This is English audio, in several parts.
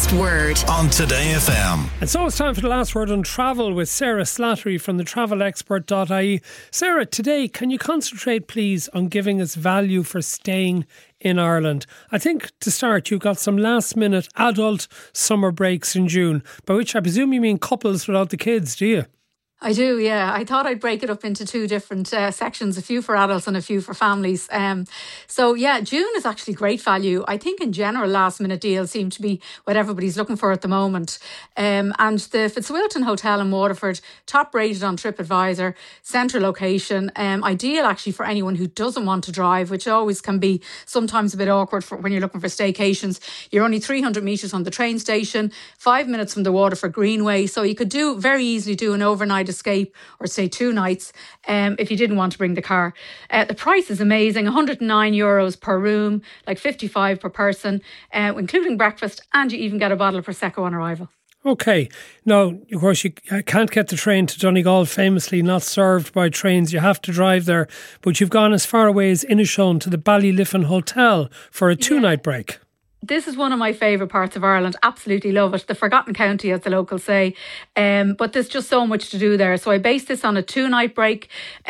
last word on Today FM. And so it's time for the last word on travel with Sarah Slattery from the travelexpert.ie. Sarah, today, can you concentrate please on giving us value for staying in Ireland? I think to start, you've got some last minute adult summer breaks in June, by which I presume you mean couples without the kids, do you? I do, yeah. I thought I'd break it up into two different sections, a few for adults and a few for families. So yeah, June is actually great value. I think in general, last minute deals seem to be what everybody's looking for at the moment. And the Fitzwilton Hotel in Waterford, top rated on TripAdvisor, central location, ideal actually for anyone who doesn't want to drive, which always can be sometimes a bit awkward when you're looking for staycations. You're only 300 metres on the train station, 5 minutes from the Waterford Greenway. So you could very easily do an overnight escape or stay 2 nights if you didn't want to bring the car. The price is amazing, €109 per room, like 55 per person, including breakfast, and you even get a bottle of Prosecco on arrival. Okay. Now, of course, you can't get the train to Donegal, famously not served by trains. You have to drive there. But you've gone as far away as Inishowen to the Ballyliffin Hotel for a 2-night break. This is one of my favourite parts of Ireland. Absolutely love it. The Forgotten County, as the locals say. But there's just so much to do there. So I based this on a 2-night break.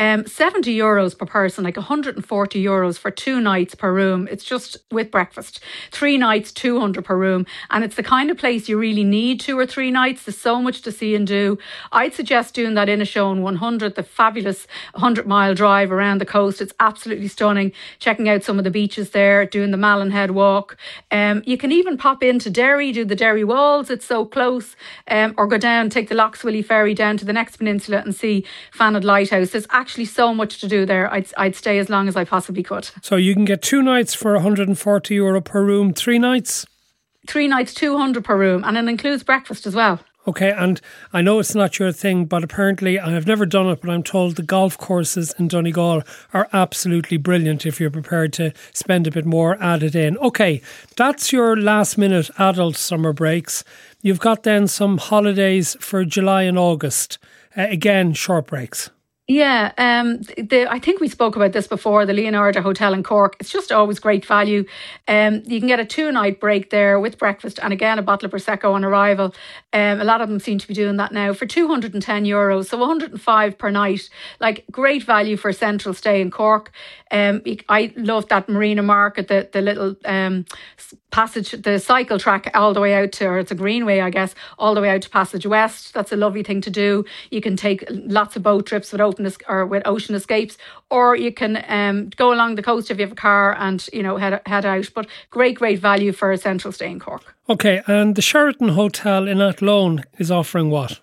€70 per person, like €140 for 2 nights per room. It's just with breakfast. 3 nights, 200 per room. And it's the kind of place you really need 2 or 3 nights. There's so much to see and do. I'd suggest doing that Inishowen 100, the fabulous 100-mile drive around the coast. It's absolutely stunning. Checking out some of the beaches there, doing the Mallinhead walk. You can even pop into Derry, do the Derry Walls, it's so close, or go down, take the Lochswilly ferry down to the next peninsula and see Fanad Lighthouse. There's actually so much to do there. I'd stay as long as I possibly could. So you can get 2 nights for €140 per room, 3 nights? 3 nights, 200 per room, and it includes breakfast as well. Okay, and I know it's not your thing, but apparently, and I've never done it, but I'm told the golf courses in Donegal are absolutely brilliant if you're prepared to spend a bit more added in. Okay, that's your last minute adult summer breaks. You've got then some holidays for July and August. Again, short breaks. Yeah, I think we spoke about this before, the Leonardo Hotel in Cork. It's just always great value. You can get a 2-night break there with breakfast and again a bottle of Prosecco on arrival. A lot of them seem to be doing that now for €210, so 105 per night. Like, great value for a central stay in Cork. I love that Marina Market, the little passage, the cycle track all the way out to, or it's a greenway, I guess, all the way out to Passage West. That's a lovely thing to do. You can take lots of boat trips with Ocean Escapes, or you can go along the coast if you have a car and head out. But great value for a central stay in Cork. Okay, and the Sheraton Hotel in Athlone is offering what?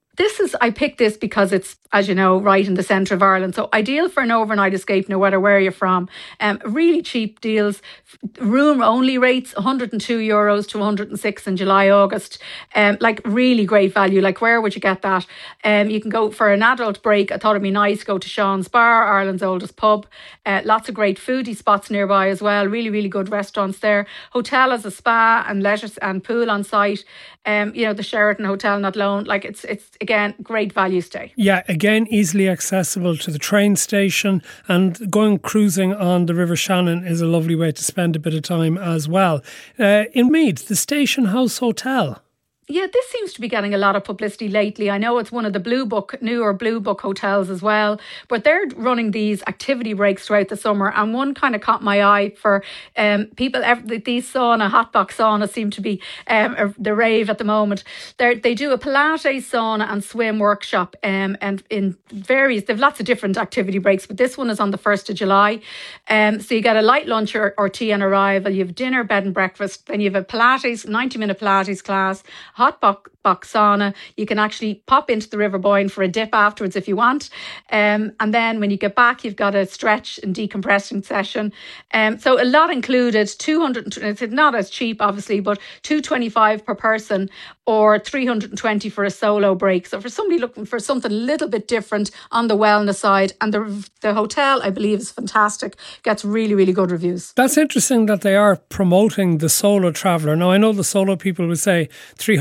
I picked this because it's, as you know, right in the centre of Ireland. So ideal for an overnight escape, no matter where you're from. Really cheap deals. Room only rates, €102 to 106 in July, August. Like, really great value. Like, where would you get that? You can go for an adult break. I thought it'd be nice. Go to Sean's Bar, Ireland's oldest pub. Lots of great foodie spots nearby as well. Really good restaurants there. Hotel has a spa and leisure and pool on site. The Sheraton Hotel in Athlone. Like, it's again, great value stay. Yeah, again, easily accessible to the train station, and going cruising on the River Shannon is a lovely way to spend a bit of time as well. In Meath, the Station House Hotel. Yeah, this seems to be getting a lot of publicity lately. I know it's one of the newer Blue Book hotels as well, but they're running these activity breaks throughout the summer, and one kind of caught my eye for people. These hot box saunas seem to be the rave at the moment. They do a Pilates, sauna and swim workshop, and they've lots of different activity breaks, but this one is on the 1st of July. So you get a light lunch or tea on arrival, you have dinner, bed and breakfast, then you have a Pilates, 90-minute Pilates class, hot box sauna. You can actually pop into the River Boyne for a dip afterwards if you want. And then when you get back, you've got a stretch and decompressing session. So a lot included, 200, it's not as cheap obviously, but $225 per person or $320 for a solo break. So for somebody looking for something a little bit different on the wellness side, and the hotel, I believe, is fantastic, gets really good reviews. That's interesting that they are promoting the solo traveller. Now, I know the solo people would say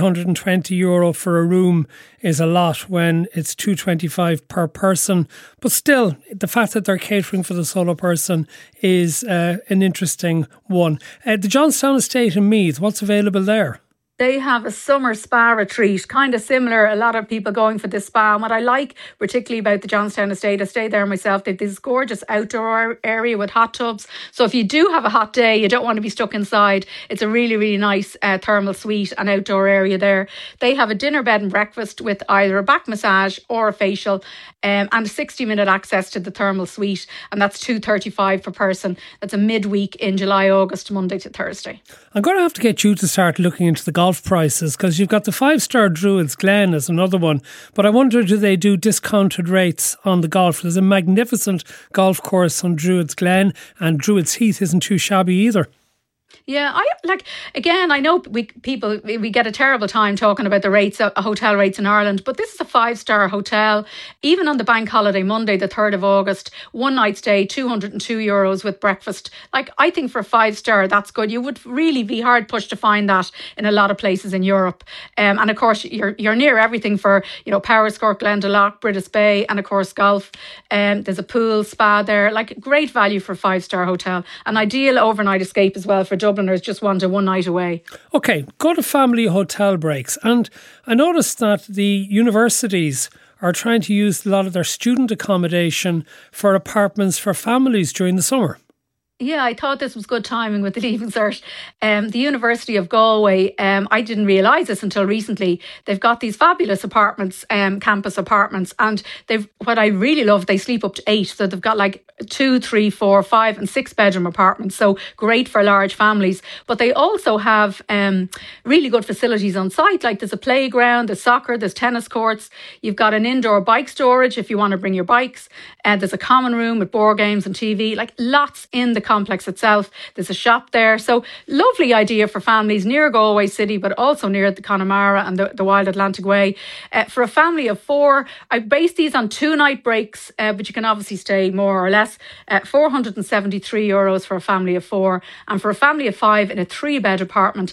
€320 for a room is a lot when it's $225 per person, but still, the fact that they're catering for the solo person is an interesting one. The Johnstown Estate in Meath, what's available there? They have a summer spa retreat, kind of similar. A lot of people going for this spa. And what I like particularly about the Johnstown Estate, I stayed there myself, they've this gorgeous outdoor area with hot tubs. So if you do have a hot day, you don't want to be stuck inside, it's a really, really nice thermal suite and outdoor area there. They have a dinner, bed and breakfast with either a back massage or a facial, and a 60-minute access to the thermal suite. And that's $235 per person. That's a midweek in July, August, Monday to Thursday. I'm going to have to get you to start looking into the golf prices, because you've got the 5-star Druids Glen as another one, but I wonder, do they do discounted rates on the golf? There's a magnificent golf course on Druids Glen, and Druids Heath isn't too shabby either. Yeah, I know we get a terrible time talking about the rates, hotel rates in Ireland, but this is a 5-star hotel. Even on the bank holiday, Monday, the 3rd of August, one night stay, €202 with breakfast. Like, I think for a 5-star, that's good. You would really be hard pushed to find that in a lot of places in Europe. And of course, you're near everything for, Powerscourt, Glendalough, Bridas Bay, and of course, golf. There's a pool, spa there. Like, great value for a 5-star hotel. An ideal overnight escape as well for Dubliners just want a one night away. Okay, go to family hotel breaks. And I noticed that the universities are trying to use a lot of their student accommodation for apartments for families during the summer. Yeah, I thought this was good timing with the Leaving Cert. The University of Galway, I didn't realise this until recently. They've got these fabulous apartments, campus apartments, and what I really love, they sleep up to 8. So they've got like 2, 3, 4, 5 and 6 bedroom apartments. So great for large families. But they also have really good facilities on site. Like there's a playground, there's soccer, there's tennis courts. You've got an indoor bike storage if you want to bring your bikes. There's a common room with board games and TV. Like lots in the complex itself. There's a shop there. So lovely idea for families near Galway City, but also near the Connemara and the Wild Atlantic Way. For a family of 4, I based these on 2-night breaks, but you can obviously stay more or less. €473 for a family of 4. And for a family of 5 in a 3-bed apartment,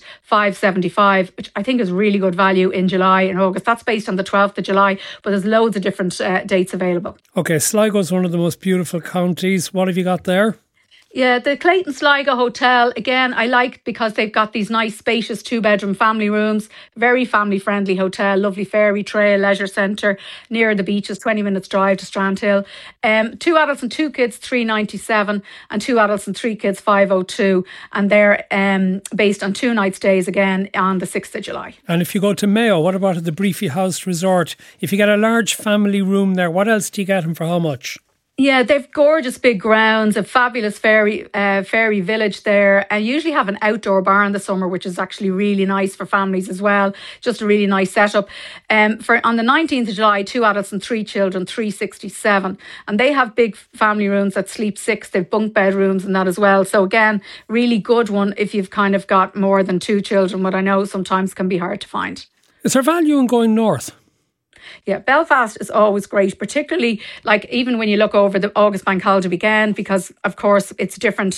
$575, which I think is really good value in July and August. That's based on the 12th of July, but there's loads of different dates available. Okay, Sligo is one of the most beautiful counties. What have you got there? Yeah, the Clayton Sligo Hotel, again, I like because they've got these nice spacious 2-bedroom family rooms, very family friendly hotel, lovely ferry trail, leisure centre, near the beaches, 20 minutes drive to Strandhill. 2 adults and 2 kids, $397, and 2 adults and 3 kids, $502. And they're based on 2 night stays again on the 6th of July. And if you go to Mayo, what about at the Briefy House Resort? If you get a large family room there, what else do you get and for how much? Yeah, they've gorgeous big grounds, a fabulous ferry village there, and usually have an outdoor bar in the summer, which is actually really nice for families as well. Just a really nice setup. On the 19th of July, 2 adults and 3 children, $367, and they have big family rooms that sleep 6. They've bunk bedrooms and that as well. So again, really good one if you've kind of got more than 2 children, what I know sometimes can be hard to find. Is there value in going north? Yeah, Belfast is always great, particularly like even when you look over the August bank holiday weekend, because of course it's different.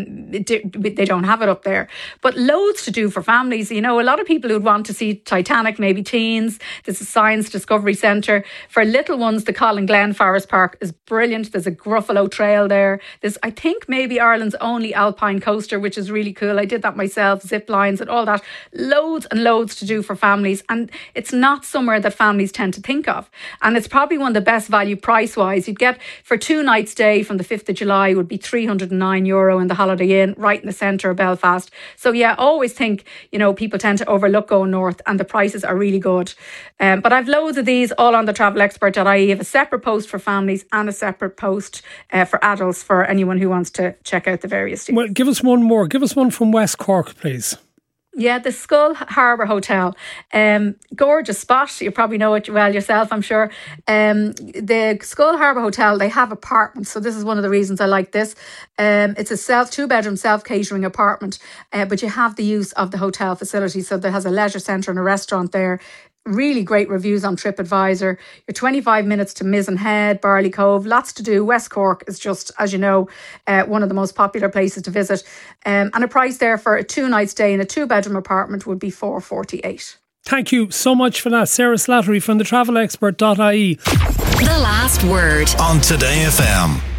They don't have it up there, but loads to do for families. A lot of people who'd want to see Titanic, maybe teens. There's a Science Discovery Centre. For little ones, the Colin Glen Forest Park is brilliant. There's a Gruffalo Trail there. There's, I think, maybe Ireland's only alpine coaster, which is really cool. I did that myself, zip lines and all that. Loads and loads to do for families. And it's not somewhere that families tend to think of. And it's probably one of the best value price wise. You'd get for 2 nights stay from the 5th of July would be €309 in the Holiday Inn, right in the centre of Belfast. So yeah, always think, people tend to overlook going north and the prices are really good. But I've loads of these all on the travelexpert.ie. I have a separate post for families and a separate post for adults for anyone who wants to check out the various deals. Well, give us one more. Give us one from West Cork, please. Yeah, the Schull Harbour Hotel. Gorgeous spot. You probably know it well yourself, I'm sure. The Schull Harbour Hotel, they have apartments. So this is one of the reasons I like this. It's a 2-bedroom self-catering apartment, but you have the use of the hotel facility. So there has a leisure centre and a restaurant there. Really great reviews on TripAdvisor. You're 25 minutes to Mizen Head, Barley Cove, lots to do. West Cork is just, as you know, one of the most popular places to visit. And a price there for a 2-night stay in a 2-bedroom apartment would be $448. Thank you so much for that, Sarah Slattery from the travelexpert.ie. The Last Word on Today FM.